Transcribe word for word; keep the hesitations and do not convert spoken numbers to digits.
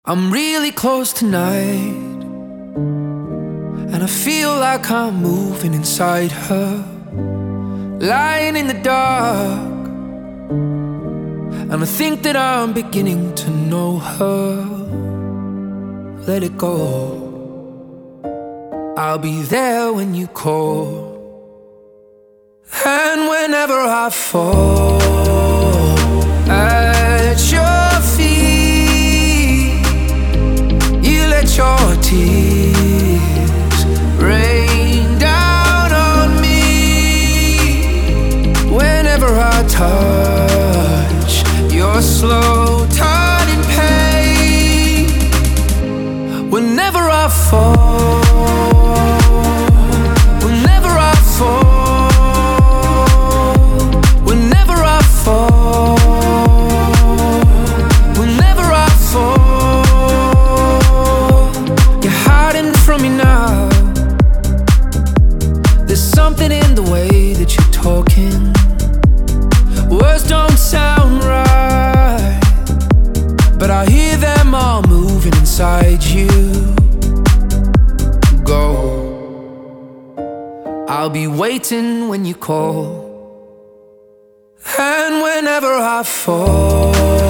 I'm really close tonight, and I feel like I'm moving inside her, lying in the dark. And I think that I'm beginning to know her. Let it go, I'll be there when you call. And whenever I fall at your feet, you let your tears rain down on me. Whenever I touch your slow turning pain, whenever I fall, whenever I fall, whenever I fall, whenever I fall, you're hiding from me now. There's something in the way that you're talking. Words don't sound right, but I hear them all moving inside you. Go, I'll be waiting when you call. And whenever I fall